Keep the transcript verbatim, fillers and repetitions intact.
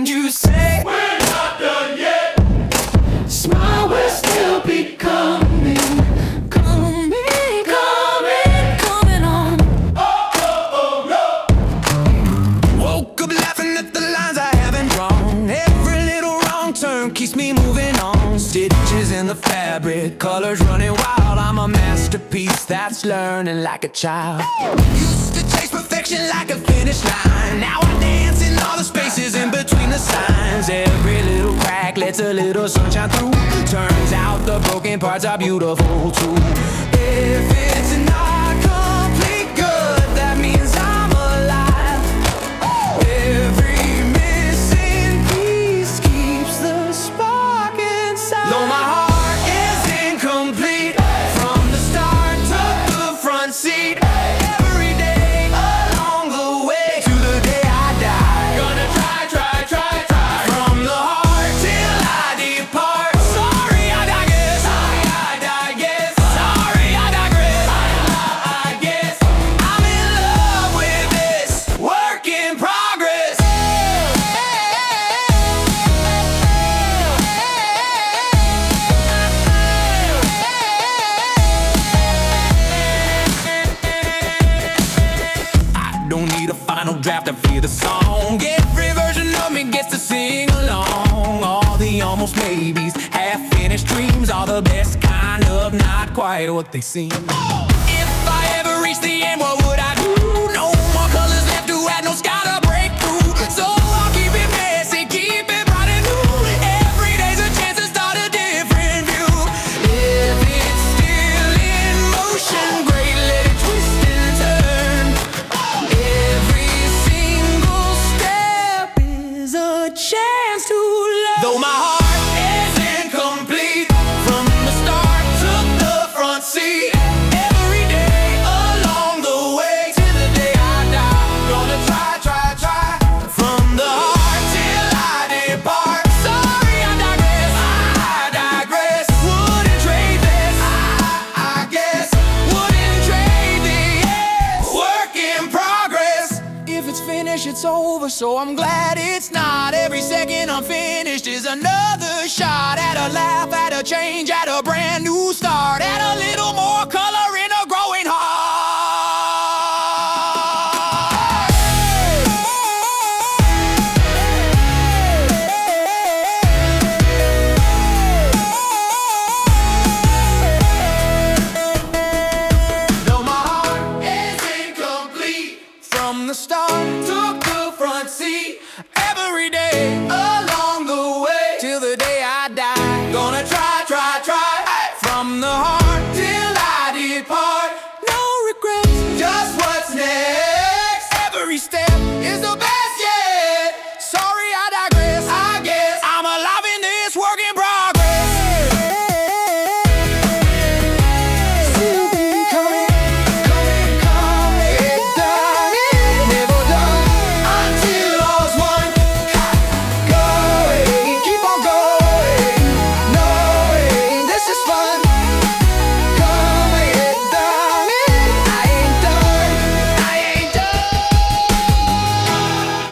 you say we're not done yet. Smile, we'll still be coming, coming, coming, coming on. Oh, oh, oh, no. Woke up laughing at the lines I haven't drawn. Every little wrong turn keeps me moving on. Stitches in the fabric, colors running wild. I'm a masterpiece that's learning like a child. Used to chase perfection like a finish line. Now I dance in all the spaces in between the signs. Every little crack lets a little sunshine through. Turns out the broken parts are beautiful too. If it's not complete good, that means I'm alive. Every missing piece keeps the spark inside. Though my heart is incomplete, from the start to the front seat, every day along the way to the day I die. Gonna try, try, try, try. From the heart till I depart. Sorry, I digress. Sorry, I digress. Sorry, I digress. I guess I'm in love with this work in progress. I don't need a final draft to feel the song. Every version of me gets to sing along. All the almost maybes, half-finished dreams, are the best kind of not quite what they seem. If I ever reach the end, what would I do? No more colors left to add, no sky to break through. So I'll keep it messy, keep it bright and new. Every day's a chance to start a different view. If it's still in motion, great, let it twist and turn. Every single step is a chance to learn. Though my heart is incomplete, from the start to the front seat, every day along the way till the day I die. Gonna try, try, try. From the heart till I depart. Sorry, I digress. I digress. Wouldn't trade this. I, I guess wouldn't trade this. Work in progress. If it's finished, it's over, so I'm glad it's not. Every second I'm finished is another shot at a laugh, at a change, at a brand new start, at a little more color